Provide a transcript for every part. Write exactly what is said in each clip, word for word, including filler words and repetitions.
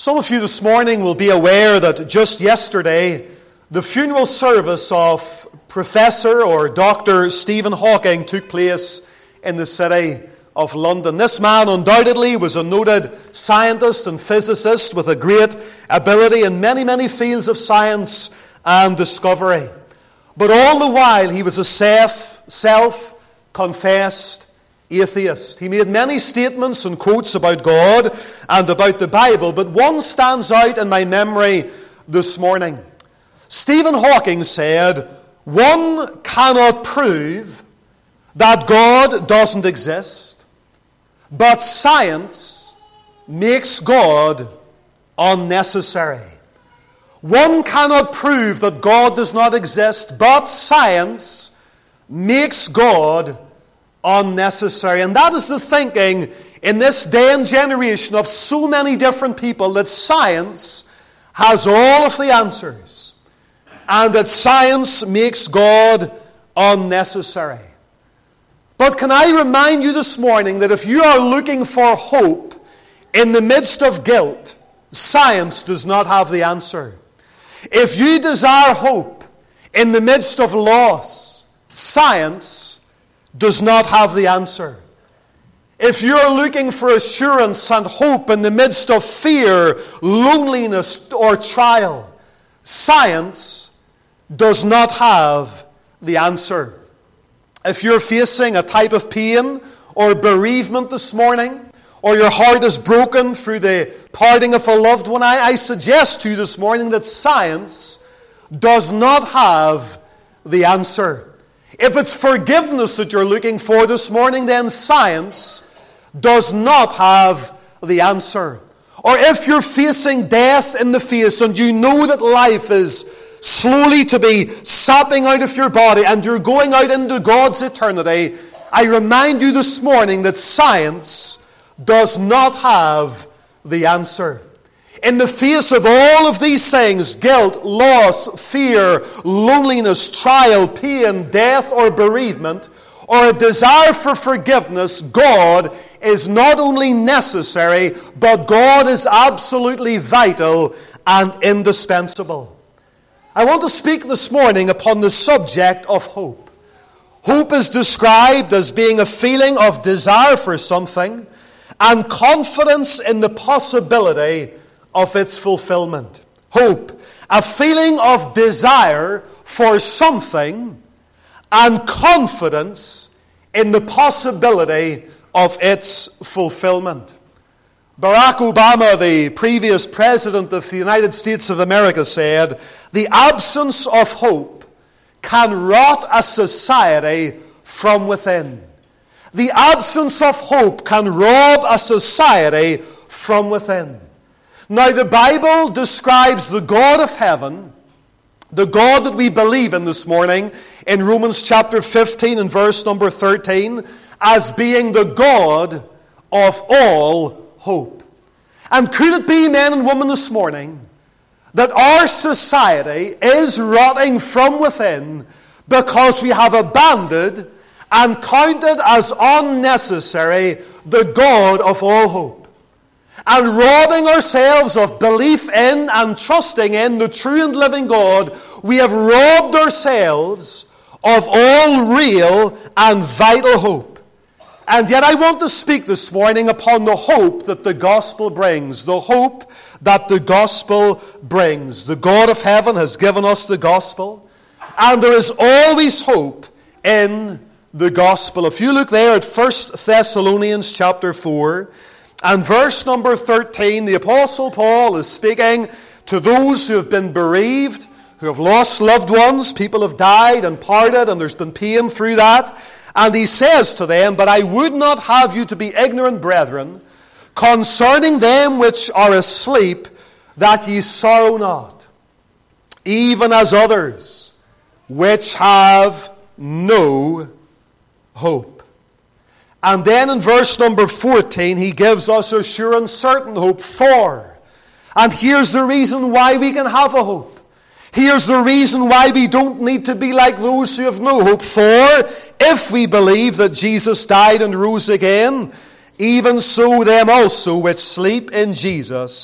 Some of you this morning will be aware that just yesterday, the funeral service of Professor or Doctor Stephen Hawking took place in the city of London. This man undoubtedly was a noted scientist and physicist with a great ability in many, many fields of science and discovery. But all the while, he was a self, self-confessed atheist. He made many statements and quotes about God and about the Bible, but one stands out in my memory this morning. Stephen Hawking said, "One cannot prove that God doesn't exist, but science makes God unnecessary." One cannot prove that God does not exist, but science makes God unnecessary. And that is the thinking in this day and generation of so many different people, that science has all of the answers and that science makes God unnecessary. But can I remind you this morning that if you are looking for hope in the midst of guilt, science does not have the answer. If you desire hope in the midst of loss, science does not have the answer. If you're looking for assurance and hope in the midst of fear, loneliness, or trial, science does not have the answer. If you're facing a type of pain or bereavement this morning, or your heart is broken through the parting of a loved one, I, I suggest to you this morning that science does not have the answer. If it's forgiveness that you're looking for this morning, then science does not have the answer. Or if you're facing death in the face and you know that life is slowly to be sapping out of your body and you're going out into God's eternity, I remind you this morning that science does not have the answer. In the face of all of these things, guilt, loss, fear, loneliness, trial, pain, death, or bereavement, or a desire for forgiveness, God is not only necessary, but God is absolutely vital and indispensable. I want to speak this morning upon the subject of hope. Hope is described as being a feeling of desire for something and confidence in the possibility of its fulfillment. Hope, a feeling of desire for something and confidence in the possibility of its fulfillment. Barack Obama, the previous president of the United States of America, said, "The absence of hope can rot a society from within." The absence of hope can rob a society from within. Now, the Bible describes the God of heaven, the God that we believe in this morning, in Romans chapter fifteen and verse number thirteen, as being the God of all hope. And could it be, men and women, this morning, that our society is rotting from within because we have abandoned and counted as unnecessary the God of all hope, and robbing ourselves of belief in and trusting in the true and living God, we have robbed ourselves of all real and vital hope. And yet I want to speak this morning upon the hope that the gospel brings, the hope that the gospel brings. The God of heaven has given us the gospel, and there is always hope in the gospel. If you look there at First Thessalonians chapter four and verse number thirteen, the Apostle Paul is speaking to those who have been bereaved, who have lost loved ones. People have died and parted, and there's been pain through that. And he says to them, "But I would not have you to be ignorant, brethren, concerning them which are asleep, that ye sorrow not, even as others which have no hope." And then in verse number fourteen, he gives us a sure and certain hope for. And here's the reason why we can have a hope. Here's the reason why we don't need to be like those who have no hope. For if we believe that Jesus died and rose again, even so them also which sleep in Jesus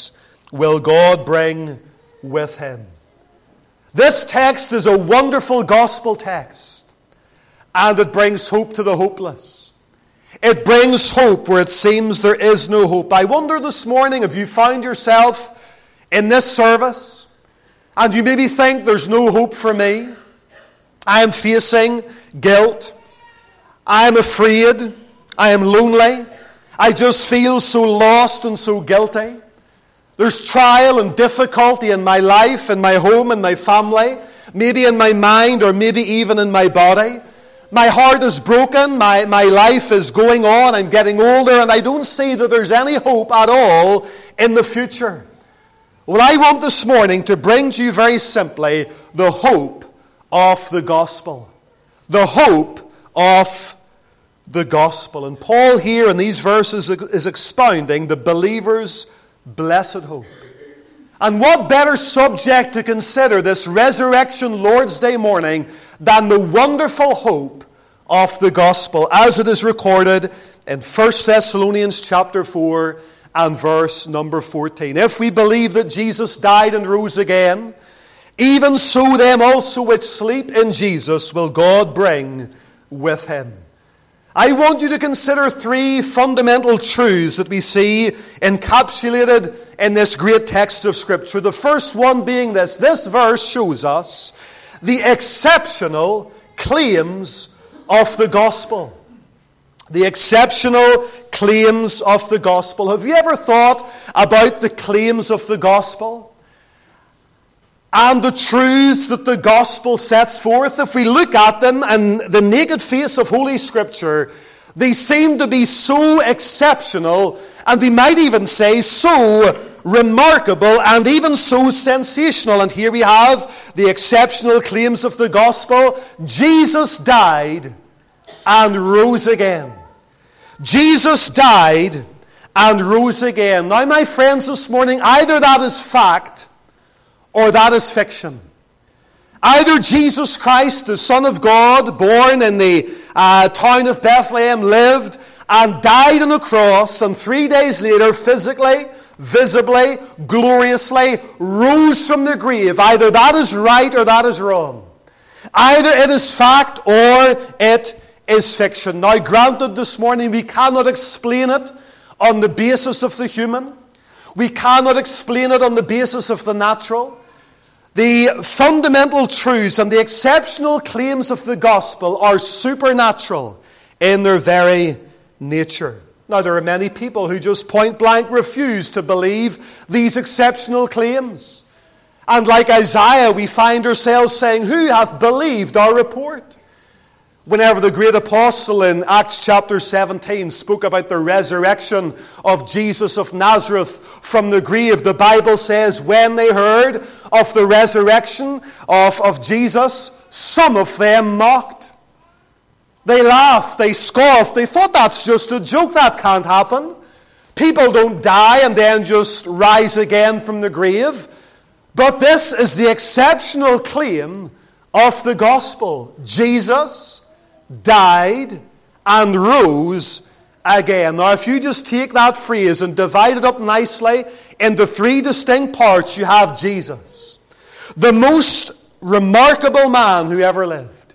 will God bring with him. This text is a wonderful gospel text, and it brings hope to the hopeless. It brings hope where it seems there is no hope. I wonder this morning if you found yourself in this service and you maybe think there's no hope for me. I am facing guilt. I am afraid. I am lonely. I just feel so lost and so guilty. There's trial and difficulty in my life, in my home, in my family, maybe in my mind or maybe even in my body. My heart is broken. My, my life is going on. I'm getting older and I don't see that there's any hope at all in the future. Well, I want this morning to bring to you very simply the hope of the gospel. The hope of the gospel. And Paul here in these verses is expounding the believer's blessed hope. And what better subject to consider this resurrection Lord's Day morning than the wonderful hope of the gospel as it is recorded in First Thessalonians chapter four and verse number fourteen. If we believe that Jesus died and rose again, even so them also which sleep in Jesus will God bring with him. I want you to consider three fundamental truths that we see encapsulated in this great text of Scripture. The first one being this. This verse shows us the exceptional claims of the gospel. The exceptional claims of the gospel. Have you ever thought about the claims of the gospel? And the truths that the gospel sets forth? If we look at them and the naked face of Holy Scripture, they seem to be so exceptional, and we might even say so remarkable and even so sensational. And here we have the exceptional claims of the gospel. Jesus died and rose again. Jesus died and rose again. Now, my friends, this morning, either that is fact or that is fiction. Either Jesus Christ, the Son of God, born in the uh, town of Bethlehem, lived and died on a cross, and three days later, physically, visibly, gloriously, rose from the grave. Either that is right or that is wrong. Either it is fact or it is fiction. Now, granted, this morning we cannot explain it on the basis of the human. We cannot explain it on the basis of the natural. The fundamental truths and the exceptional claims of the gospel are supernatural in their very nature. Now, there are many people who just point blank refuse to believe these exceptional claims. And like Isaiah, we find ourselves saying, "Who hath believed our report?" Whenever the great apostle in Acts chapter seventeen spoke about the resurrection of Jesus of Nazareth from the grave, the Bible says, when they heard of the resurrection of, of Jesus, some of them mocked. They laughed, they scoffed, they thought that's just a joke, that can't happen. People don't die and then just rise again from the grave. But this is the exceptional claim of the gospel. Jesus died and rose again. Now, if you just take that phrase and divide it up nicely into three distinct parts, you have Jesus, the most remarkable man who ever lived.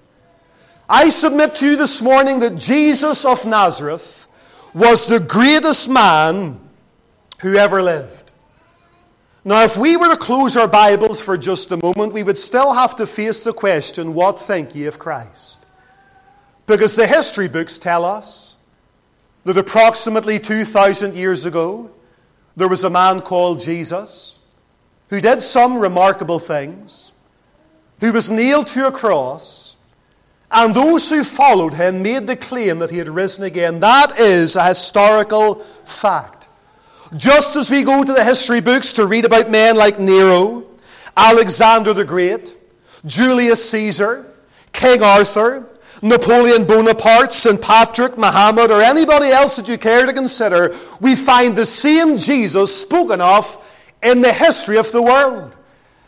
I submit to you this morning that Jesus of Nazareth was the greatest man who ever lived. Now, if we were to close our Bibles for just a moment, we would still have to face the question, what think ye of Christ? Because the history books tell us that approximately two thousand years ago, there was a man called Jesus who did some remarkable things, who was nailed to a cross, and those who followed him made the claim that he had risen again. That is a historical fact. Just as we go to the history books to read about men like Nero, Alexander the Great, Julius Caesar, King Arthur, Napoleon Bonaparte, Saint Patrick, Muhammad, or anybody else that you care to consider, we find the same Jesus spoken of in the history of the world.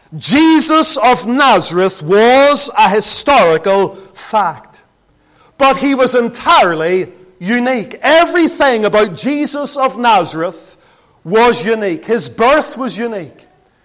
Jesus of Nazareth was a historical fact, but he was entirely unique. Everything about Jesus of Nazareth was unique. His birth was unique.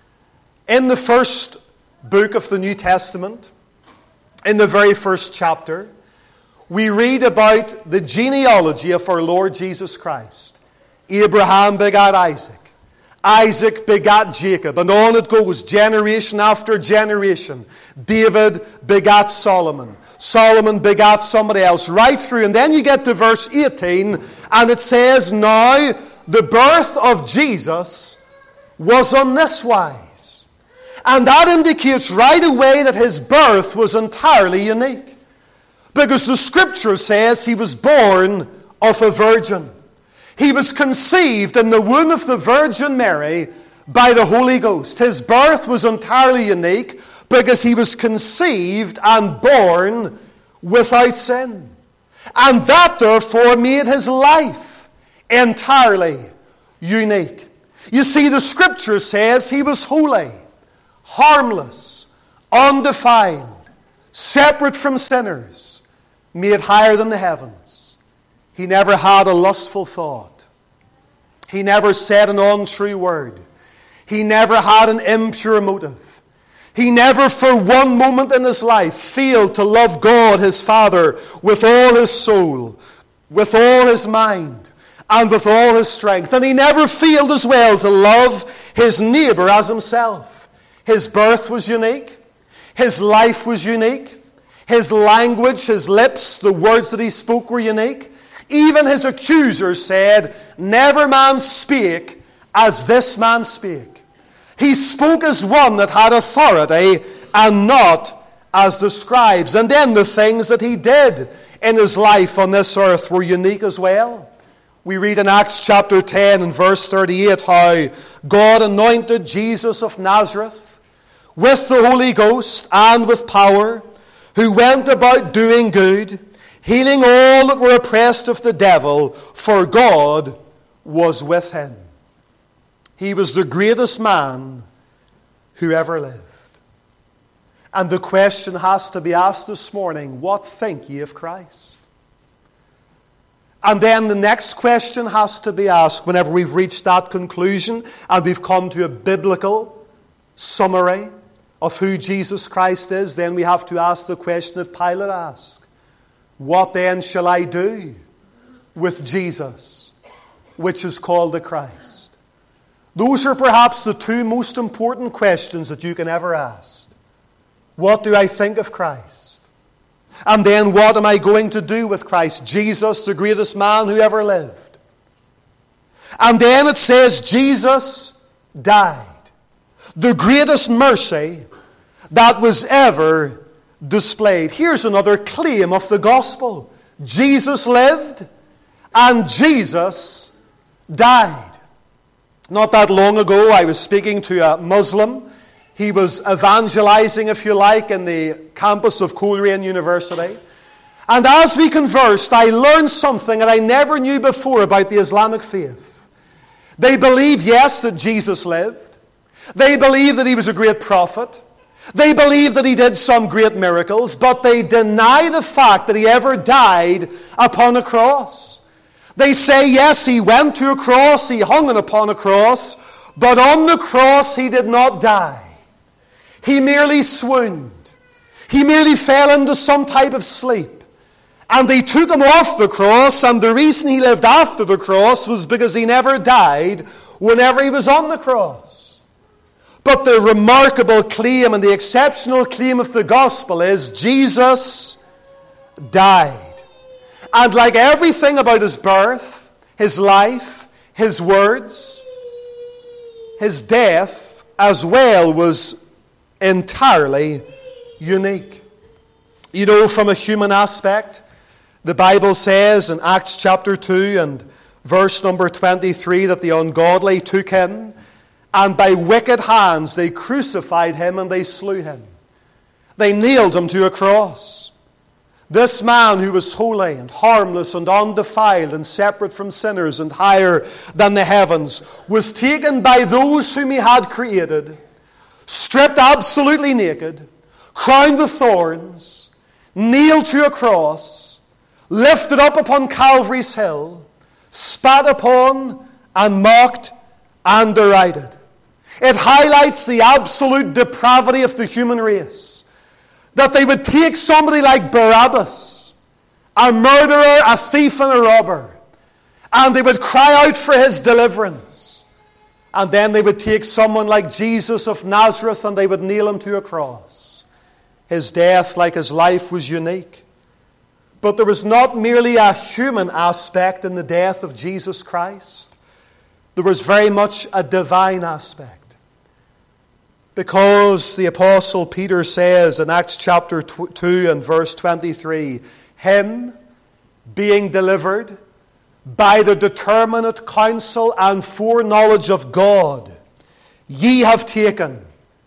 In the first book of the New Testament, in the very first chapter, we read about the genealogy of our Lord Jesus Christ. Abraham begat Isaac. Isaac begat Jacob. And on it goes, generation after generation. David begat Solomon. Solomon begat somebody else. Right through. And then you get to verse eighteen, and it says, now the birth of Jesus was on this wise. And that indicates right away that his birth was entirely unique. Because the Scripture says he was born of a virgin. He was conceived in the womb of the Virgin Mary by the Holy Ghost. His birth was entirely unique because he was conceived and born without sin. And that therefore made his life entirely unique. You see, the Scripture says he was holy, harmless, undefiled, separate from sinners, made higher than the heavens. He never had a lustful thought. He never said an untrue word. He never had an impure motive. He never for one moment in his life failed to love God, his Father, with all his soul, with all his mind, and with all his strength. And he never failed as well to love his neighbor as himself. His birth was unique. His life was unique. His language, his lips, the words that he spoke were unique. Even his accusers said, never man spake as this man spake. He spoke as one that had authority and not as the scribes. And then the things that he did in his life on this earth were unique as well. We read in Acts chapter ten and verse thirty-eight how God anointed Jesus of Nazareth with the Holy Ghost and with power, who went about doing good, healing all that were oppressed of the devil, for God was with him. He was the greatest man who ever lived. And the question has to be asked this morning, what think ye of Christ? And then the next question has to be asked whenever we've reached that conclusion and we've come to a biblical summary of who Jesus Christ is. Then we have to ask the question that Pilate asked. What then shall I do with Jesus, which is called the Christ? Those are perhaps the two most important questions that you can ever ask. What do I think of Christ? And then what am I going to do with Christ? Jesus, the greatest man who ever lived. And then it says Jesus died. The greatest mercy that was ever displayed. Here's another claim of the gospel. Jesus lived and Jesus died. Not that long ago, I was speaking to a Muslim. He was evangelizing, if you like, in the campus of Coleraine University. And as we conversed, I learned something that I never knew before about the Islamic faith. They believe, yes, that Jesus lived. They believe that he was a great prophet. They believe that he did some great miracles, but they deny the fact that he ever died upon a cross. They say, yes, he went to a cross, he hung it upon a cross, but on the cross he did not die. He merely swooned. He merely fell into some type of sleep. And they took him off the cross, and the reason he lived after the cross was because he never died whenever he was on the cross. But the remarkable claim and the exceptional claim of the gospel is Jesus died. And like everything about his birth, his life, his words, his death as well was entirely unique. You know, from a human aspect, the Bible says in Acts chapter two and verse number twenty-three that the ungodly took him, and by wicked hands they crucified him and they slew him. They nailed him to a cross. This man who was holy and harmless and undefiled and separate from sinners and higher than the heavens was taken by those whom he had created, stripped absolutely naked, crowned with thorns, nailed to a cross, lifted up upon Calvary's hill, spat upon and mocked and derided. It highlights the absolute depravity of the human race. That they would take somebody like Barabbas, a murderer, a thief, and a robber, and they would cry out for his deliverance. And then they would take someone like Jesus of Nazareth and they would nail him to a cross. His death, like his life, was unique. But there was not merely a human aspect in the death of Jesus Christ. There was very much a divine aspect. Because the Apostle Peter says in Acts chapter two and verse twenty-three, him being delivered by the determinate counsel and foreknowledge of God, ye have taken,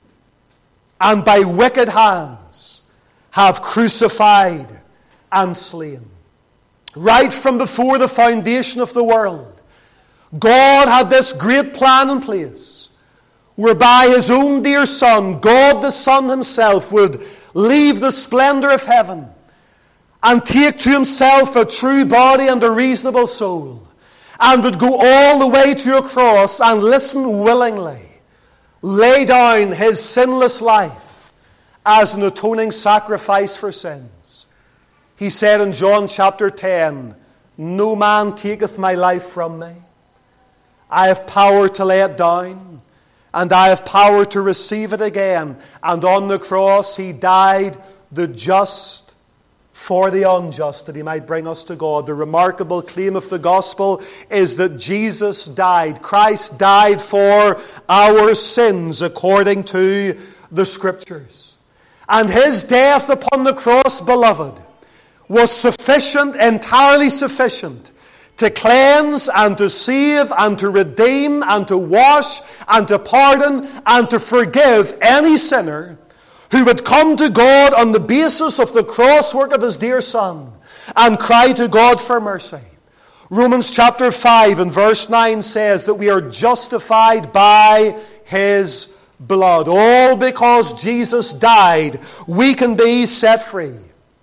and by wicked hands have crucified and slain. Right from before the foundation of the world, God had this great plan in place, whereby his own dear Son, God the Son himself, would leave the splendor of heaven and take to himself a true body and a reasonable soul, and would go all the way to a cross and, listen willingly, lay down his sinless life as an atoning sacrifice for sins. He said in John chapter ten, no man taketh my life from me. I have power to lay it down, and I have power to receive it again. And on the cross he died, the just for the unjust, that he might bring us to God. The remarkable claim of the gospel is that Jesus died. Christ died for our sins according to the Scriptures. And his death upon the cross, beloved, was sufficient, entirely sufficient, to cleanse and to save and to redeem and to wash and to pardon and to forgive any sinner who would come to God on the basis of the cross work of his dear Son and cry to God for mercy. Romans chapter five and verse nine says that we are justified by his blood. All because Jesus died, we can be set free.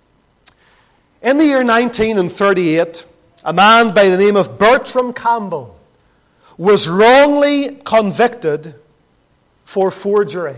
In the year nineteen thirty-eight, a man by the name of Bertram Campbell was wrongly convicted for forgery.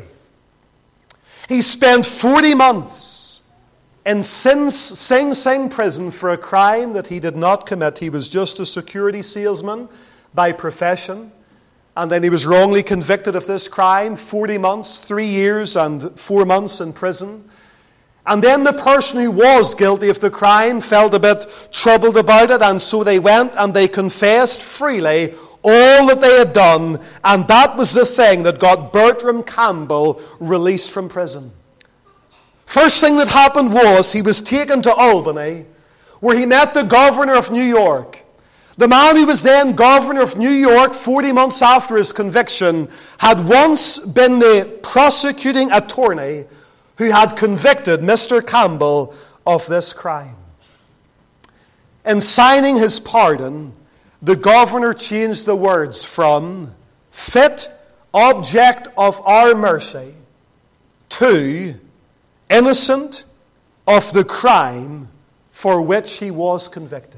He spent forty months in Sing Sing prison for a crime that he did not commit. He was just a security salesman by profession. And then he was wrongly convicted of this crime. forty months, three years and four months in prison. And then the person who was guilty of the crime felt a bit troubled about it, and so they went and they confessed freely all that they had done, and that was the thing that got Bertram Campbell released from prison. First thing that happened was he was taken to Albany, where he met the governor of New York. The man who was then governor of New York forty months after his conviction had once been the prosecuting attorney who had convicted Mister Campbell of this crime. In signing his pardon, the governor changed the words from fit object of our mercy to innocent of the crime for which he was convicted.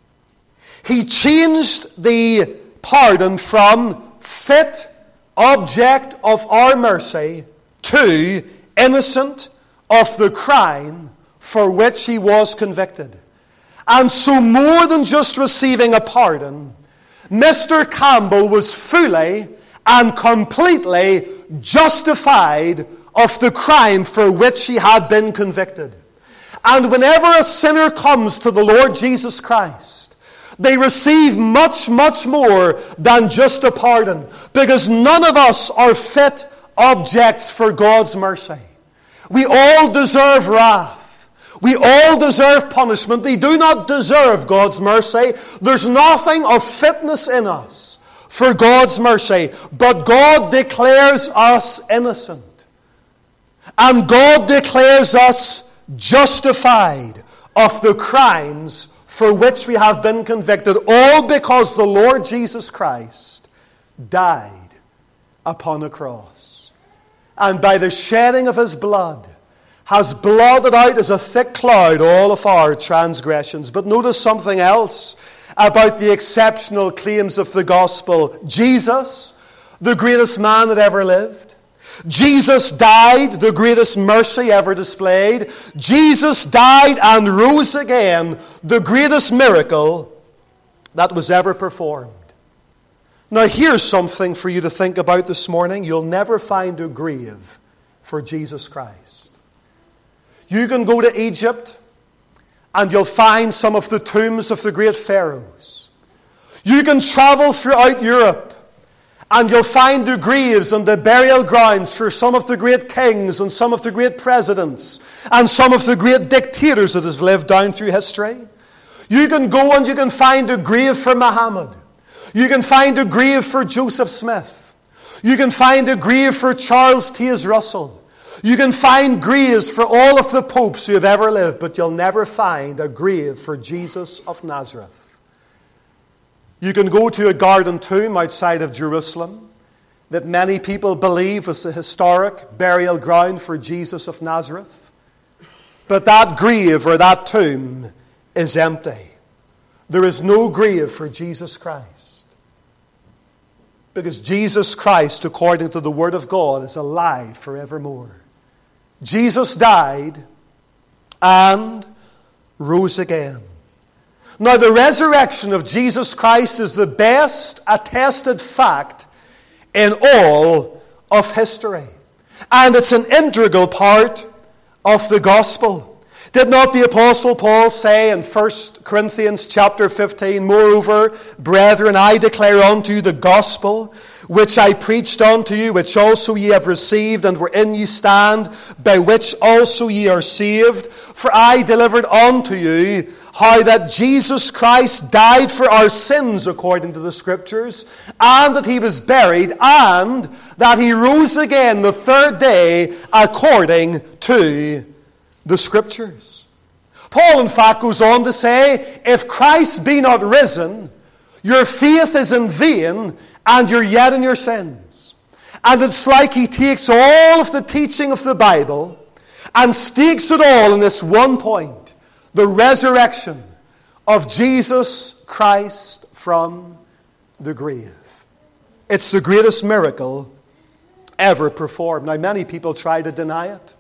He changed the pardon from fit object of our mercy to innocent of the crime for which he was convicted. And so, more than just receiving a pardon, Mister Campbell was fully and completely justified of the crime for which he had been convicted. And whenever a sinner comes to the Lord Jesus Christ, they receive much, much more than just a pardon, because none of us are fit objects for God's mercy. We all deserve wrath. We all deserve punishment. We do not deserve God's mercy. There's nothing of fitness in us for God's mercy. But God declares us innocent. And God declares us justified of the crimes for which we have been convicted. All because the Lord Jesus Christ died upon a cross. And by the shedding of his blood, has blotted out as a thick cloud all of our transgressions. But notice something else about the exceptional claims of the gospel. Jesus the greatest man that ever lived. Jesus died, the greatest mercy ever displayed. Jesus died and rose again, the greatest miracle that was ever performed. Now here's something for you to think about this morning. You'll never find a grave for Jesus Christ. You can go to Egypt and you'll find some of the tombs of the great pharaohs. You can travel throughout Europe and you'll find the graves and the burial grounds for some of the great kings and some of the great presidents and some of the great dictators that have lived down through history. You can go and you can find a grave for Muhammad. You can find a grave for Joseph Smith. You can find a grave for Charles Taze Russell. You can find graves for all of the popes who have ever lived, but you'll never find a grave for Jesus of Nazareth. You can go to a garden tomb outside of Jerusalem that many people believe was the historic burial ground for Jesus of Nazareth. But that grave or that tomb is empty. There is no grave for Jesus Christ. Because Jesus Christ, according to the Word of God, is alive forevermore. Jesus died and rose again. Now, the resurrection of Jesus Christ is the best attested fact in all of history. And it's an integral part of the gospel. Did not the Apostle Paul say in First Corinthians chapter fifteen, "Moreover, brethren, I declare unto you the gospel which I preached unto you, which also ye have received, and wherein ye stand, by which also ye are saved. For I delivered unto you how that Jesus Christ died for our sins according to the Scriptures, and that he was buried, and that he rose again the third day according to the Scriptures." Paul, in fact, goes on to say, if Christ be not risen, your faith is in vain, and you're yet in your sins. And it's like he takes all of the teaching of the Bible and stakes it all in this one point, the resurrection of Jesus Christ from the grave. It's the greatest miracle ever performed. Now, many people try to deny it.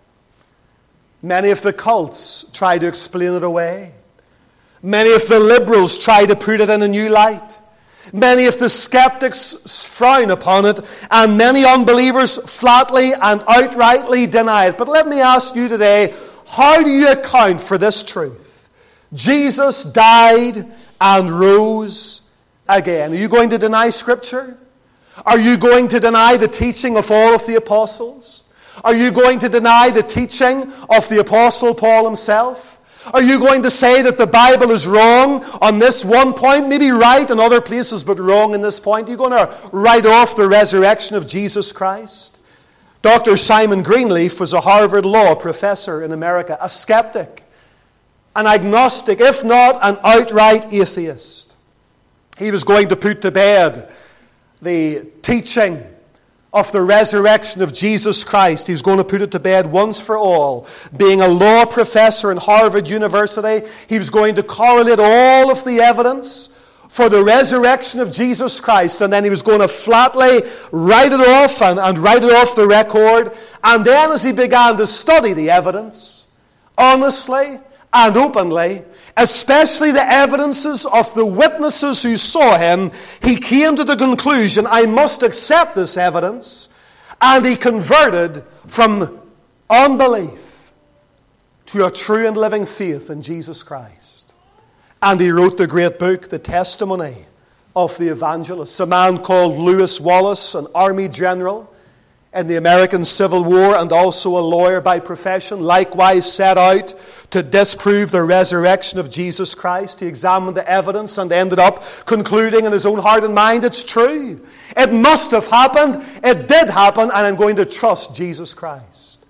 Many of the cults try to explain it away. Many of the liberals try to put it in a new light. Many of the skeptics frown upon it, and many unbelievers flatly and outrightly deny it. But let me ask you today, how do you account for this truth? Jesus died and rose again. Are you going to deny Scripture? Are you going to deny the teaching of all of the apostles? Are you going to deny the teaching of the Apostle Paul himself? Are you going to say that the Bible is wrong on this one point, maybe right in other places, but wrong in this point? Are you going to write off the resurrection of Jesus Christ? Doctor Simon Greenleaf was a Harvard law professor in America, a skeptic, an agnostic, if not an outright atheist. He was going to put to bed the teaching of the resurrection of Jesus Christ. He was going to put it to bed once for all. Being a law professor in Harvard University, he was going to correlate all of the evidence for the resurrection of Jesus Christ, and then he was going to flatly write it off and, and write it off the record. And then as he began to study the evidence, honestly and openly, especially the evidences of the witnesses who saw him, he came to the conclusion, I must accept this evidence. And he converted from unbelief to a true and living faith in Jesus Christ. And he wrote the great book, The Testimony of the Evangelists. A man called Lewis Wallace, an army general in the American Civil War and also a lawyer by profession, likewise set out to disprove the resurrection of Jesus Christ. He examined the evidence and ended up concluding in his own heart and mind, it's true. It must have happened. It did happen, and I'm going to trust Jesus Christ.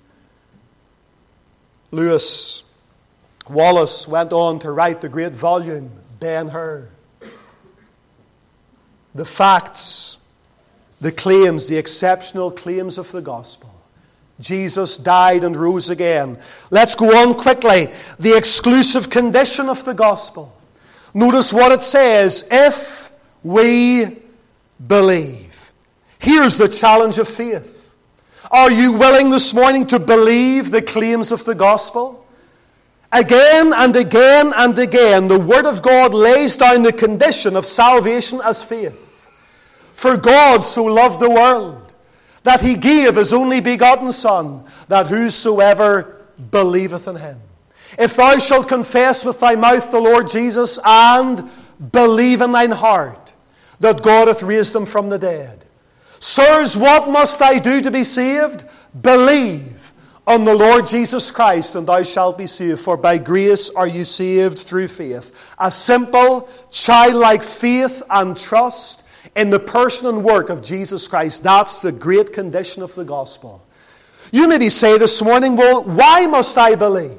Lewis Wallace went on to write the great volume, Ben-Hur. The facts, the claims, the exceptional claims of the gospel. Jesus died and rose again. Let's go on quickly. The exclusive condition of the gospel. Notice what it says, if we believe. Here's the challenge of faith. Are you willing this morning to believe the claims of the gospel? Again and again and again, the Word of God lays down the condition of salvation as faith. For God so loved the world, that he gave his only begotten Son, that whosoever believeth in him. If thou shalt confess with thy mouth the Lord Jesus, and believe in thine heart that God hath raised him from the dead. Sirs, what must I do to be saved? Believe on the Lord Jesus Christ, and thou shalt be saved. For by grace are you saved through faith. A simple, childlike faith and trust in the person and work of Jesus Christ. That's the great condition of the gospel. You maybe say this morning, well, why must I believe?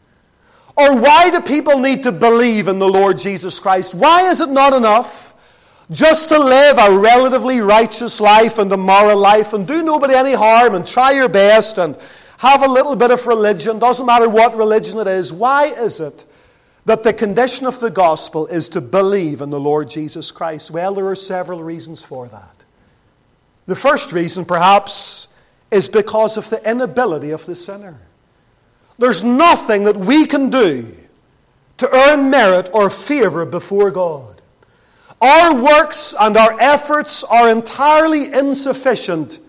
Or why do people need to believe in the Lord Jesus Christ? Why is it not enough just to live a relatively righteous life and a moral life and do nobody any harm and try your best and have a little bit of religion? Doesn't matter what religion it is. Why is it that the condition of the gospel is to believe in the Lord Jesus Christ? Well, there are several reasons for that. The first reason, perhaps, is because of the inability of the sinner. There's nothing that we can do to earn merit or favor before God. Our works and our efforts are entirely insufficient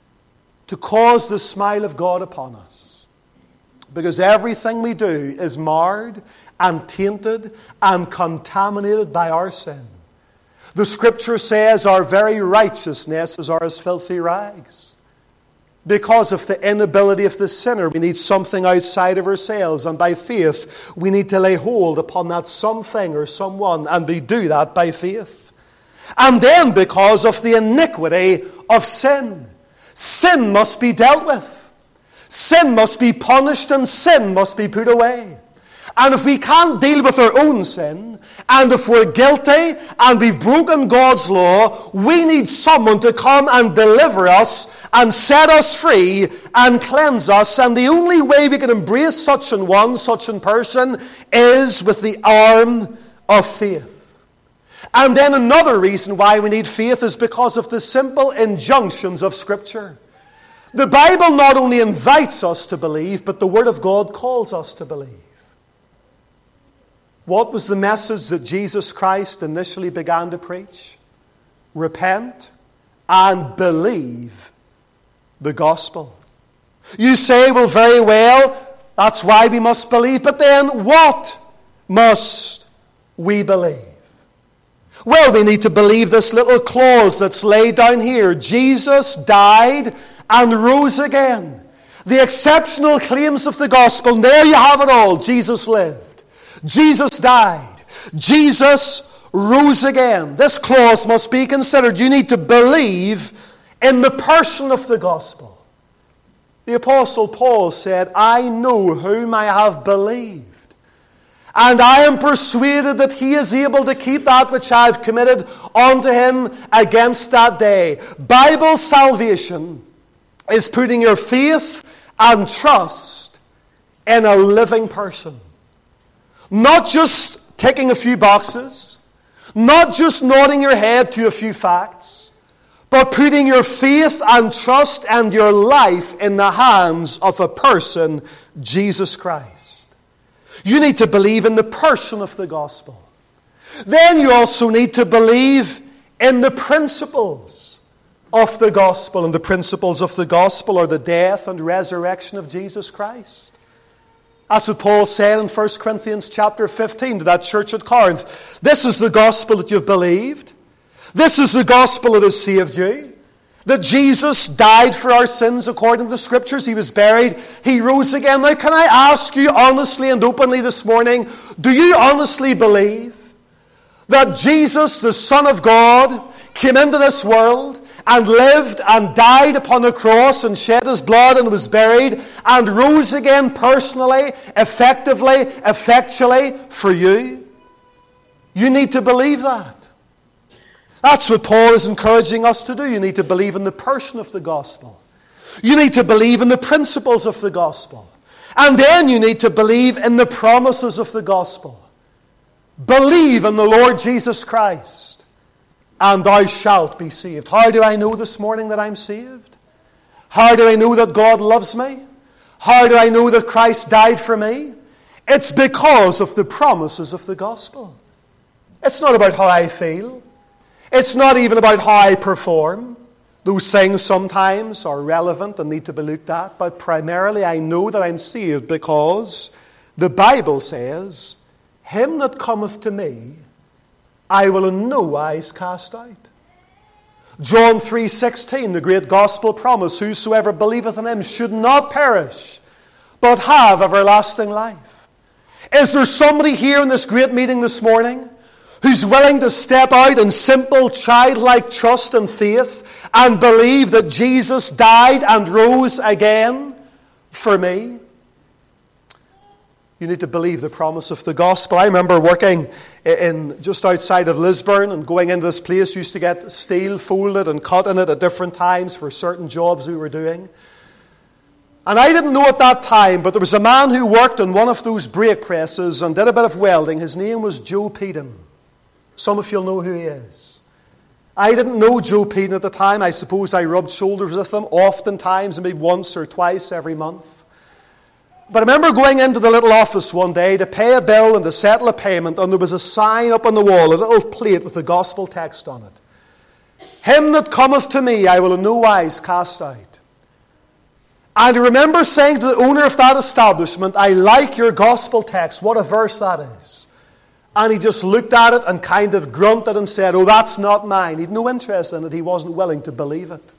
to cause the smile of God upon us. Because everything we do is marred and tainted and contaminated by our sin. The Scripture says our very righteousnesses are as filthy rags. Because of the inability of the sinner, we need something outside of ourselves. And by faith, we need to lay hold upon that something or someone. And we do that by faith. And then because of the iniquity of sin. Sin must be dealt with. Sin must be punished and sin must be put away. And if we can't deal with our own sin, and if we're guilty and we've broken God's law, we need someone to come and deliver us and set us free and cleanse us. And the only way we can embrace such an one, such a person, is with the arm of faith. And then another reason why we need faith is because of the simple injunctions of Scripture. The Bible not only invites us to believe, but the Word of God calls us to believe. What was the message that Jesus Christ initially began to preach? Repent and believe the gospel. You say, well, very well, that's why we must believe. But then what must we believe? Well, we need to believe this little clause that's laid down here. Jesus died and rose again. The exceptional claims of the gospel. And there you have it all. Jesus lived. Jesus died. Jesus rose again. This clause must be considered. You need to believe in the person of the gospel. The Apostle Paul said, I know whom I have believed, and I am persuaded that he is able to keep that which I have committed unto him against that day. Bible salvation is putting your faith and trust in a living person. Not just ticking a few boxes, not just nodding your head to a few facts, but putting your faith and trust and your life in the hands of a person, Jesus Christ. You need to believe in the person of the gospel. Then you also need to believe in the principles of the gospel. And the principles of the gospel are the death and resurrection of Jesus Christ. That's what Paul said in First Corinthians chapter fifteen to that church at Corinth. This is the gospel that you've believed. This is the gospel that has saved you. That Jesus died for our sins according to the Scriptures. He was buried. He rose again. Now, can I ask you honestly and openly this morning, do you honestly believe that Jesus, the Son of God, came into this world and lived and died upon a cross and shed his blood and was buried and rose again personally, effectively, effectually for you? You need to believe that. That's what Paul is encouraging us to do. You need to believe in the person of the gospel. You need to believe in the principles of the gospel. And then you need to believe in the promises of the gospel. Believe in the Lord Jesus Christ, and thou shalt be saved. How do I know this morning that I'm saved? How do I know that God loves me? How do I know that Christ died for me? It's because of the promises of the gospel. It's not about how I feel. It's not even about how I perform. Those things sometimes are relevant and need to be looked at, but primarily I know that I'm saved because the Bible says, him that cometh to me, I will in no wise cast out. John three sixteen, the great gospel promise, whosoever believeth in him should not perish, but have everlasting life. Is there somebody here in this great meeting this morning who's willing to step out in simple, childlike trust and faith and believe that Jesus died and rose again for me? You need to believe the promise of the gospel. I remember working in just outside of Lisburn and going into this place. Used to get steel folded and cut in it at different times for certain jobs we were doing. And I didn't know at that time, but there was a man who worked on one of those brake presses and did a bit of welding. His name was Joe Peden. Some of you'll know who he is. I didn't know Joe Peden at the time. I suppose I rubbed shoulders with him oftentimes, maybe once or twice every month. But I remember going into the little office one day to pay a bill and to settle a payment, and there was a sign up on the wall, a little plate with the gospel text on it. Him that cometh to me, I will in no wise cast out. And I remember saying to the owner of that establishment, I like your gospel text. What a verse that is. And he just looked at it and kind of grunted and said, oh, that's not mine. He had no interest in it. He wasn't willing to believe it.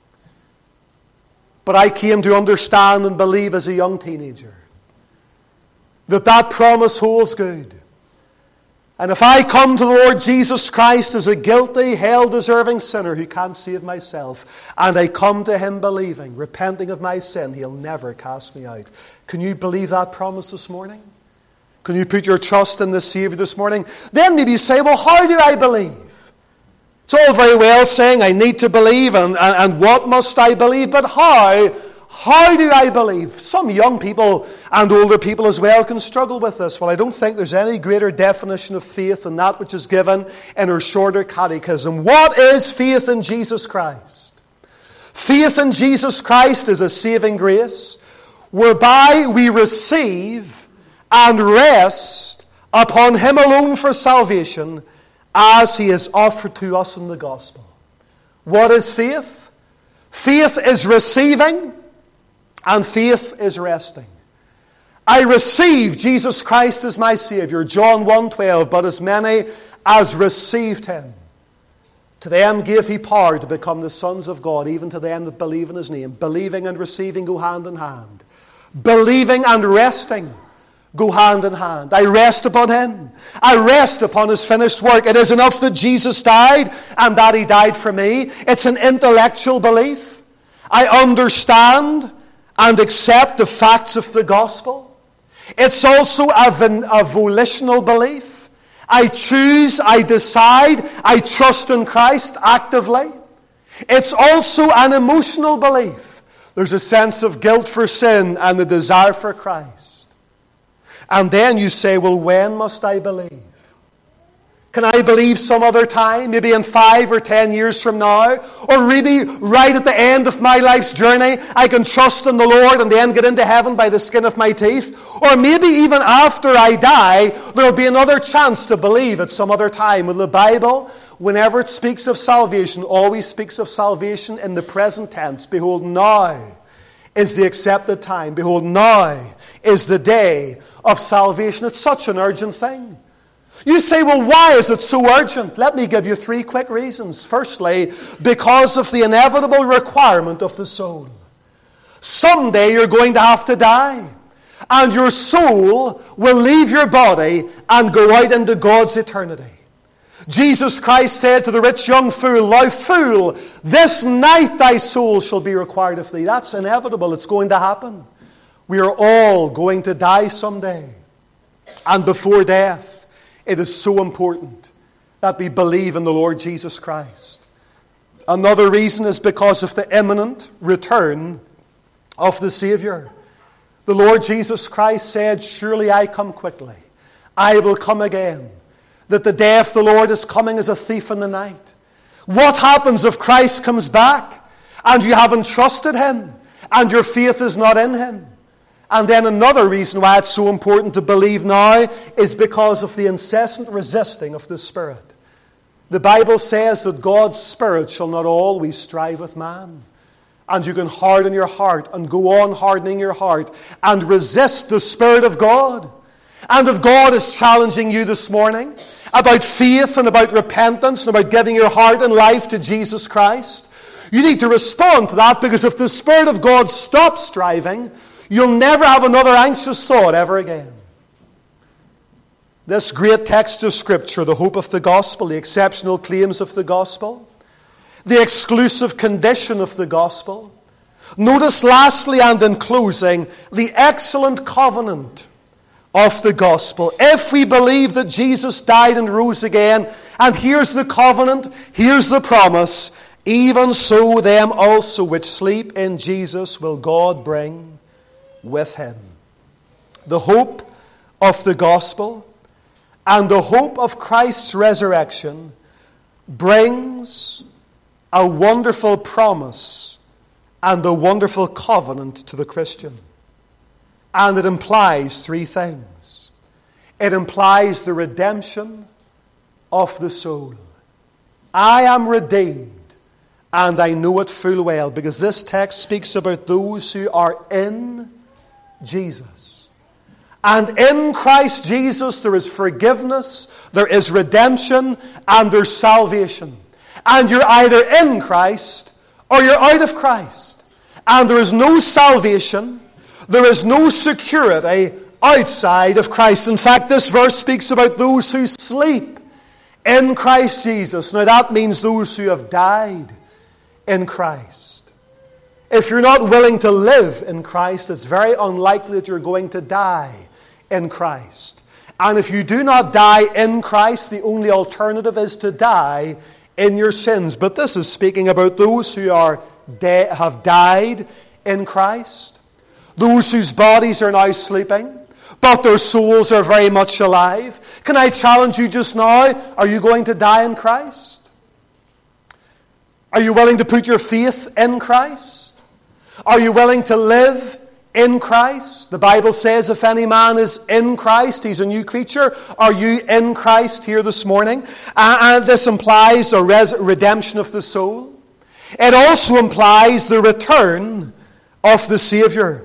But I came to understand and believe as a young teenager that that promise holds good. And if I come to the Lord Jesus Christ as a guilty, hell-deserving sinner who can't save myself, and I come to him believing, repenting of my sin, he'll never cast me out. Can you believe that promise this morning? Can you put your trust in the Savior this morning? Then maybe you say, well, how do I believe? It's all very well saying I need to believe and, and, and what must I believe, but how? How do I believe? Some young people and older people as well can struggle with this. Well, I don't think there's any greater definition of faith than that which is given in our shorter catechism. What is faith in Jesus Christ? Faith in Jesus Christ is a saving grace whereby we receive and rest upon him alone for salvation as he is offered to us in the gospel. What is faith? Faith is receiving and faith is resting. I receive Jesus Christ as my Savior. John one twelve, but as many as received him, to them gave he power to become the sons of God, even to them that believe in his name. Believing and receiving go hand in hand. Believing and resting go hand in hand. I rest upon him. I rest upon his finished work. It is enough that Jesus died and that he died for me. It's an intellectual belief. I understand and accept the facts of the gospel. It's also a, a volitional belief. I choose, I decide, I trust in Christ actively. It's also an emotional belief. There's a sense of guilt for sin and the desire for Christ. And then you say, well, when must I believe? Can I believe some other time? Maybe in five or ten years from now? Or maybe right at the end of my life's journey, I can trust in the Lord and then get into heaven by the skin of my teeth? Or maybe even after I die, there will be another chance to believe at some other time. Well, the Bible, whenever it speaks of salvation, always speaks of salvation in the present tense. Behold, now is the accepted time. Behold, now is the day of salvation. It's such an urgent thing. You say, well, why is it so urgent? Let me give you three quick reasons. Firstly, because of the inevitable requirement of the soul. Someday you're going to have to die. And your soul will leave your body and go out into God's eternity. Jesus Christ said to the rich young fool, thou fool, this night thy soul shall be required of thee. That's inevitable. It's going to happen. We are all going to die someday. And before death, it is so important that we believe in the Lord Jesus Christ. Another reason is because of the imminent return of the Savior. The Lord Jesus Christ said, surely I come quickly. I will come again. That the day of the Lord is coming as a thief in the night. What happens if Christ comes back and you haven't trusted him and your faith is not in him? And then another reason why it's so important to believe now is because of the incessant resisting of the Spirit. The Bible says that God's Spirit shall not always strive with man. And you can harden your heart and go on hardening your heart and resist the Spirit of God. And if God is challenging you this morning about faith and about repentance and about giving your heart and life to Jesus Christ, you need to respond to that, because if the Spirit of God stops striving, you'll never have another anxious thought ever again. This great text of Scripture, the hope of the gospel, the exceptional claims of the gospel, the exclusive condition of the gospel. Notice lastly and in closing, the excellent covenant of the gospel. If we believe that Jesus died and rose again, and here's the covenant, here's the promise, even so them also which sleep in Jesus will God bring with him. The hope of the gospel and the hope of Christ's resurrection brings a wonderful promise and a wonderful covenant to the Christian. And it implies three things. It implies the redemption of the soul. I am redeemed, and I know it full well, because this text speaks about those who are in Jesus. And in Christ Jesus there is forgiveness, there is redemption, and there's salvation. And you're either in Christ or you're out of Christ. And there is no salvation, there is no security outside of Christ. In fact, this verse speaks about those who sleep in Christ Jesus. Now that means those who have died in Christ. If you're not willing to live in Christ, it's very unlikely that you're going to die in Christ. And if you do not die in Christ, the only alternative is to die in your sins. But this is speaking about those who are de- have died in Christ, those whose bodies are now sleeping, but their souls are very much alive. Can I challenge you just now? Are you going to die in Christ? Are you willing to put your faith in Christ? Are you willing to live in Christ? The Bible says if any man is in Christ, he's a new creature. Are you in Christ here this morning? Uh, and this implies a res- redemption of the soul. It also implies the return of the Savior.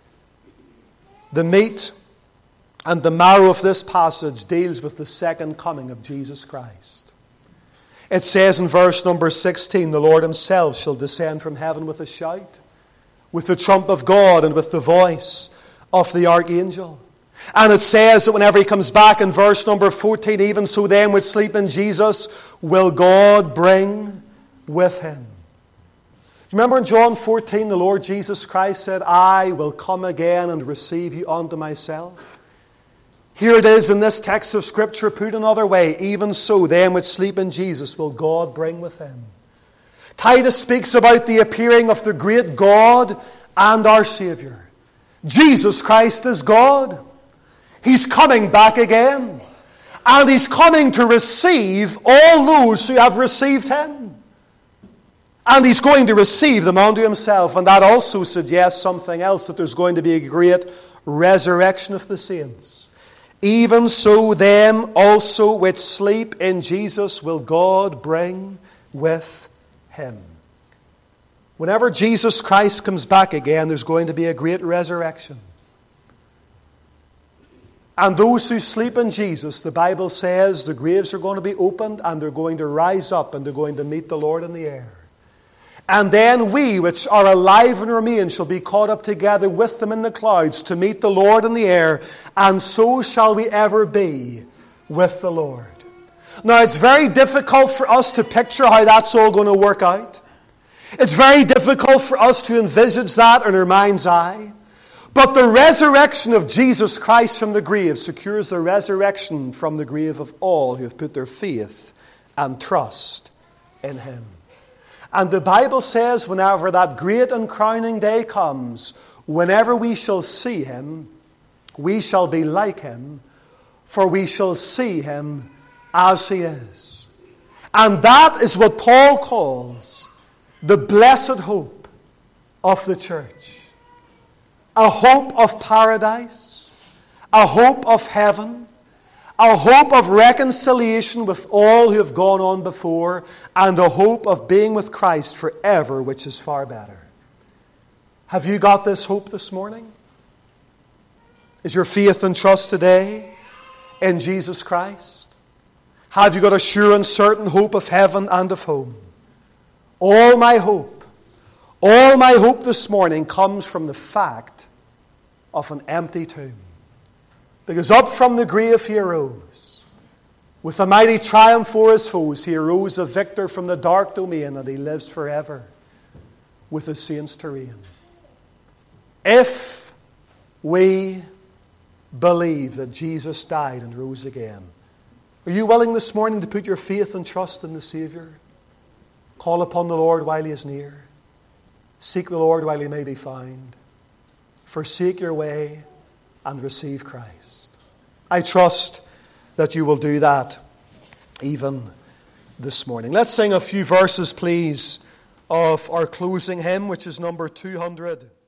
The meat and the marrow of this passage deals with the second coming of Jesus Christ. It says in verse number sixteen, the Lord himself shall descend from heaven with a shout, with the trump of God and with the voice of the archangel. And it says that whenever he comes back in verse number fourteen, even so them which sleep in Jesus will God bring with him. Remember in John fourteen, the Lord Jesus Christ said, I will come again and receive you unto myself. Here it is in this text of Scripture put another way. Even so, them which sleep in Jesus will God bring with him. Titus speaks about the appearing of the great God and our Savior. Jesus Christ is God. He's coming back again. And he's coming to receive all those who have received him. And he's going to receive them unto himself. And that also suggests something else, that there's going to be a great resurrection of the saints. Even so them also which sleep in Jesus will God bring with him. Whenever Jesus Christ comes back again, there's going to be a great resurrection. And those who sleep in Jesus, the Bible says, the graves are going to be opened and they're going to rise up and they're going to meet the Lord in the air. And then we, which are alive and remain, shall be caught up together with them in the clouds to meet the Lord in the air, and so shall we ever be with the Lord. Now, it's very difficult for us to picture how that's all going to work out. It's very difficult for us to envisage that in our mind's eye. But the resurrection of Jesus Christ from the grave secures the resurrection from the grave of all who have put their faith and trust in him. And the Bible says whenever that great and crowning day comes, whenever we shall see him, we shall be like him, for we shall see him as he is. And that is what Paul calls the blessed hope of the church. A hope of paradise, a hope of heaven, a hope of reconciliation with all who have gone on before, and a hope of being with Christ forever, which is far better. Have you got this hope this morning? Is your faith and trust today in Jesus Christ? Have you got a sure and certain hope of heaven and of home? All my hope, all my hope this morning comes from the fact of an empty tomb. Because up from the grave he arose. With a mighty triumph for his foes, he arose a victor from the dark domain, and he lives forever with his saints to reign. If we believe that Jesus died and rose again, are you willing this morning to put your faith and trust in the Savior? Call upon the Lord while he is near. Seek the Lord while he may be found. Forsake your way and receive Christ. I trust that you will do that even this morning. Let's sing a few verses, please, of our closing hymn, which is number two hundred.